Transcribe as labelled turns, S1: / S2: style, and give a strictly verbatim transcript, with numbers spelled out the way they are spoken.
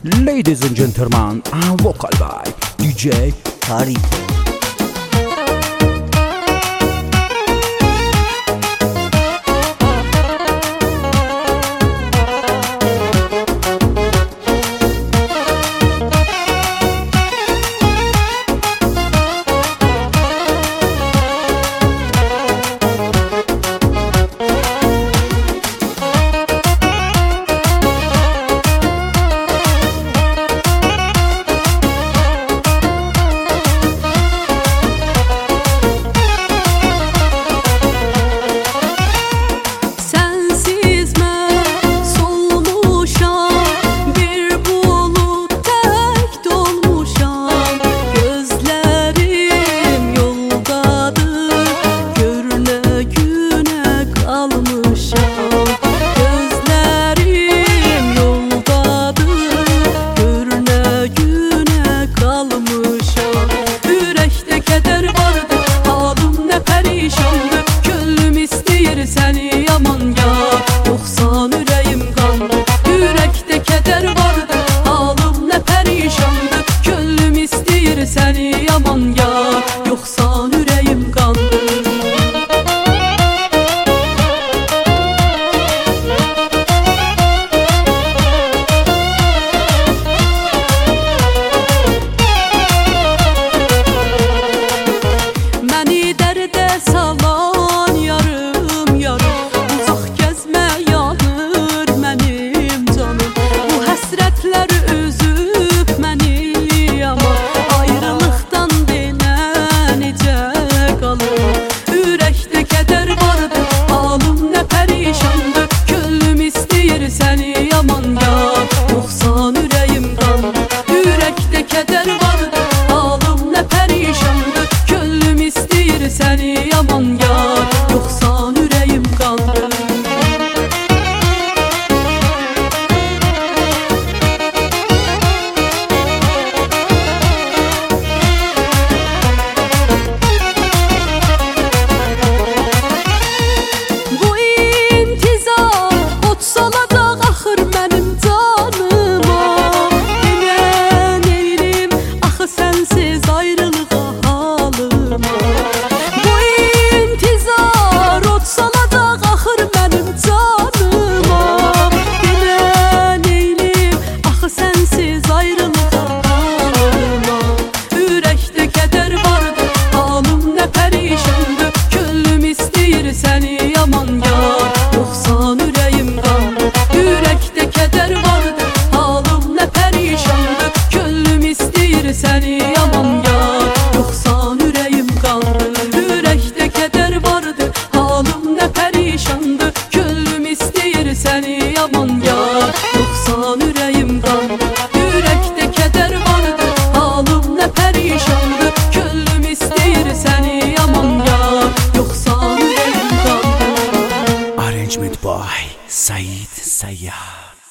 S1: Ladies and gentlemen, and vocal by D J Karim.
S2: Səni yaman ya, yoxsa ürəyim qandı. Ürəkdə kədər vardı, halım nə pərişandı. Könlüm istəyir səni yaman ya, yoxsa ürəyim qandı. Məni dərdə salan yarım uzaq gəzmə yanır mənim canım. Bu həsrətlər üzüb məni yaman, ayrılıqdan denə necə qalır. Ürəkdə kədər vardı, halım nə pərişandı. Könlüm istəyir səni yaman ya, yoxsa ürəyim qandı. Ürəkdə kədər vardı, halım nə pərişandı. Könlüm istəyir səni yaman ya, yoxsa ürəyim qandı. Səni yaman ya, yoxsa ürəyim qandı. Ürəkdə kədər vardı, halım nə pərişandı. Könlüm istəyir səni yaman ya, yoxsa ürəyim qandı. Ürəkdə kədər vardı, halım nə pərişandı. Könlüm istəyir səni yaman ya, yoxsa ürəyim qandı. Ürəkdə kədər vardı, halım nə pərişandı. Könlüm istəyir səni yaman ya, yoxsa ürəyim qandı.
S1: Arrangement by Said Sayyar.